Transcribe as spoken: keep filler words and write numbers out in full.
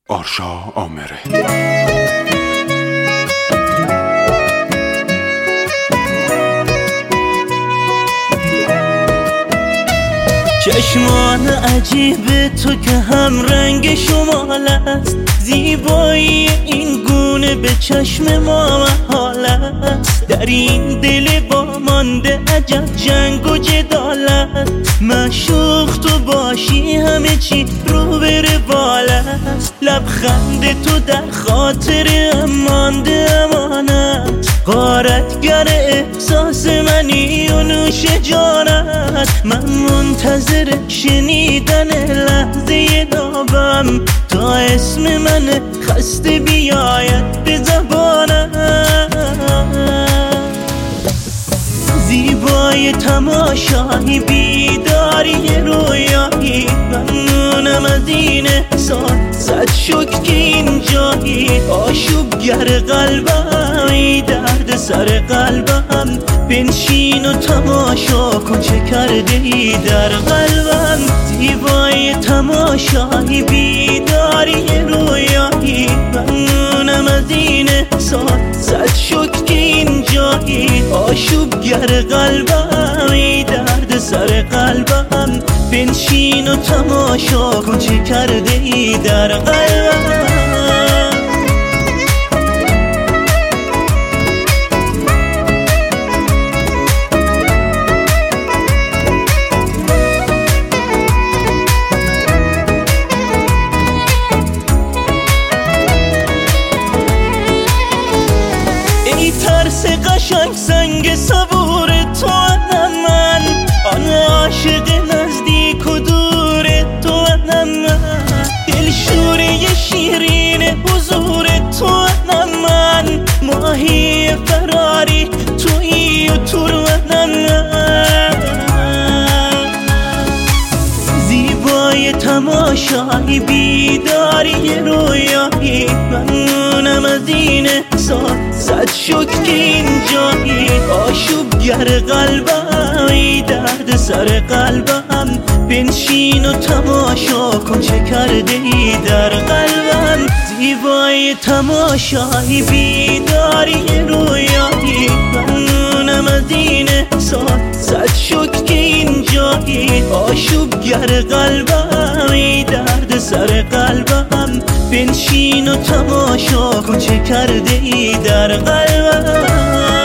آرشا آمره. چشمان عجیب تو که هم رنگ شمال است، زیبایی این گونه به چشم ما محال است. در این دل با مانده عجب جنگ و جدال است. معشوق تو باشی همه چی رو به روال است. لبخند تو در خاطر مانده امانت، غارتگر احساس منی و نوش جانت. من منتظر شنیدن لحظه نابم تا اسم من خسته بیاید به زبانم. زیبای تماشایی بیداری رویایی، ممنونم از این احساس، صد شکر که اینجایی. آشوبگر قلبم ای درد سر قلبم، بنشین و تماشا کن چه کرده ای در قلبم. زیبای تماشایی بیداری رویایی، ممنونم از این احساس، صد شکر که اینجایی. آشوبگر قلبم ای درد سر قلبم، بنشین و تماشا کن چه کرده ای در قلبم. ای ترس قشنگ سنگ صبور تو آدم من، آن عاشق نزدیک و دور تو آدم من. دلشوره شیرین حضور تو آدم من، ماهی فراری تویی و تو رو آدم من. زیبای تماشایی بیداری رویایی، ممنونم از این احساس، صد شکر که اینجایی. آشوبگر قلبم ای درد سر قلبم، بنشین و تماشا کن چه کرده ای در قلبم. زیبای تماشایی بیداری رویایی، ممنونم از این احساس، صد شکر که اینجایی. آشوبگر قلبم ای درد سر قلبم، بنشین و تماشا کن چه کرده ای در قلبم.